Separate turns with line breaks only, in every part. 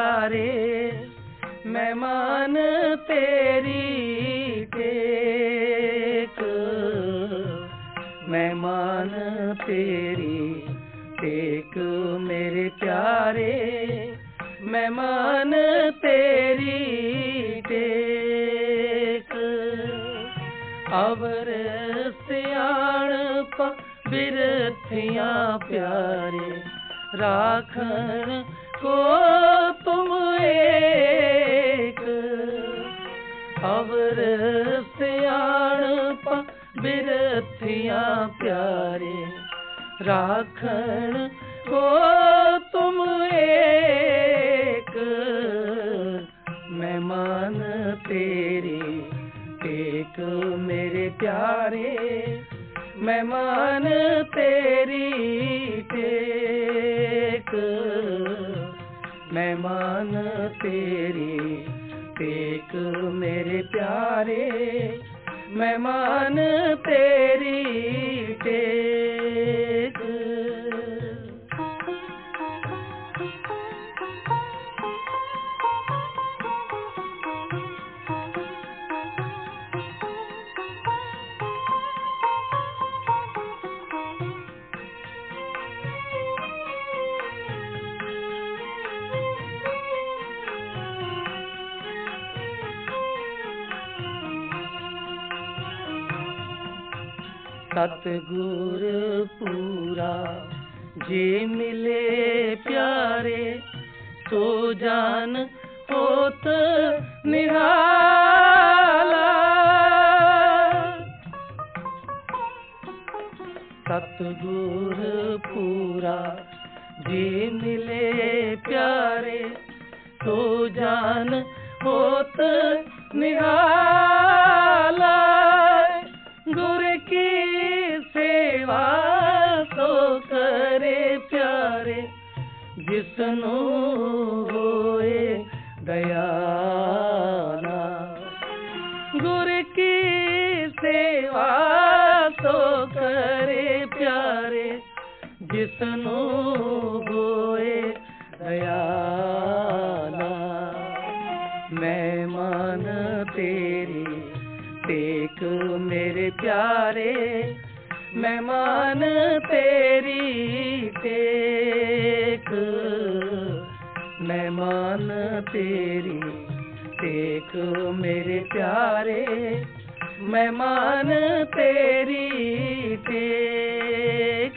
प्यारे, मेहमान तेरी टेक, मेहमान तेरी टेक मेरे प्यारे, मेहमान तेरी टेक। अवर सियाणप बिरथियां प्यारे, राखण को तुम एक। अवर सियाणप बिरथियां प्यारे, राखण को तुम एक। मेहमान तेरी टेक मेरे प्यारे, मेहमान तेरी टेक, मेहमान तेरी टेक मेरे प्यारे, मेहमान तेरी टेक। सतगुर पूरा जे मिले प्यारे, तो जान होत निराला। सतगुर पूरा जे मिले प्यारे, तो जान होत निराला। गुर की सेवा तो करे प्यारे, जिसनु होए दयाला। गुर की सेवा तो करे प्यारे, जिसनु होए दयाला। मेहमान तेरी टेक मेरे प्यारे, मेहमान तेरी टेक, मेहमान तेरी टेक मेरे प्यारे, मेहमान तेरी टेक।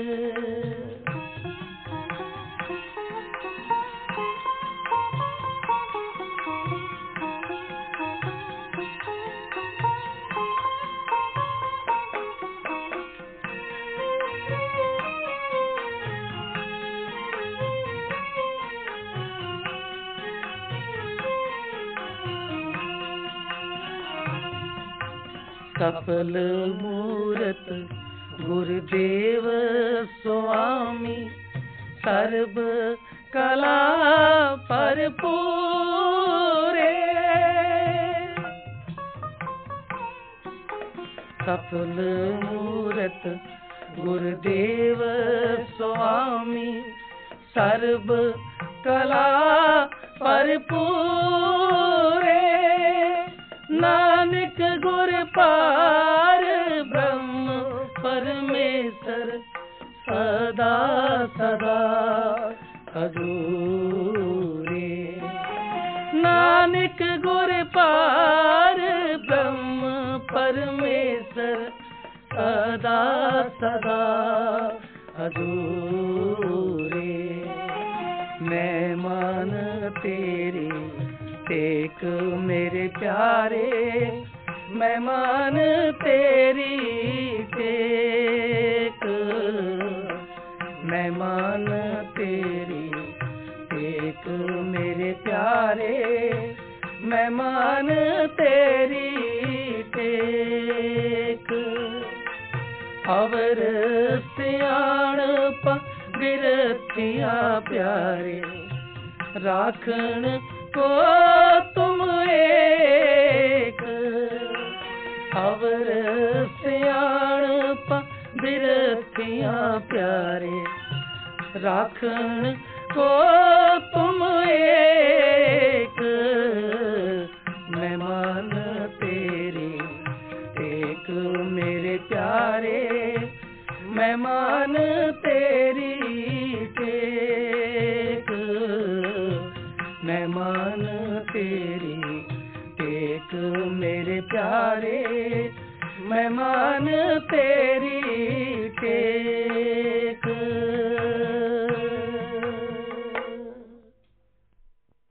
सफल मूरत गुरुदेव स्वामी, सर्व कला भरपूरे। सफल मूरत गुरुदेव स्वामी, सर्व कला भरपूरे। नानक गुर पार ब्रह्म परमेश्वर, सदा सदा हजूरे। नानक गुर पार ब्रह्म परमेश्वर, सदा सदा हजूरे। मेहमान तेरी टेक मेरे प्यारे, मेहमान तेरी टेक, मेहमान तेरी टेक मेरे प्यारे, मेहमान तेरी टेक। अवर सियाणप बिरथियां प्यारे, राखण को तुम एक। अवर सियाणप बिरथियां प्यारे, राखण को तुम एक। मेहमान तेरी टेक मेरे प्यारे, मेहमान तेरी टेक।